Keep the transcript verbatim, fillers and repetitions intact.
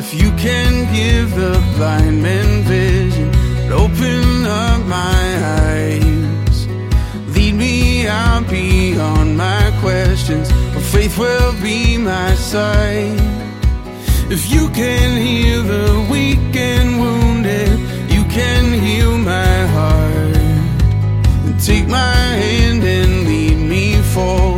If you can give the blind man vision, open up my eyes. Lead me out beyond my questions, for faith will be my sight. If you can heal the weak and wounded, you can heal my heart. And take my hand and lead me forward.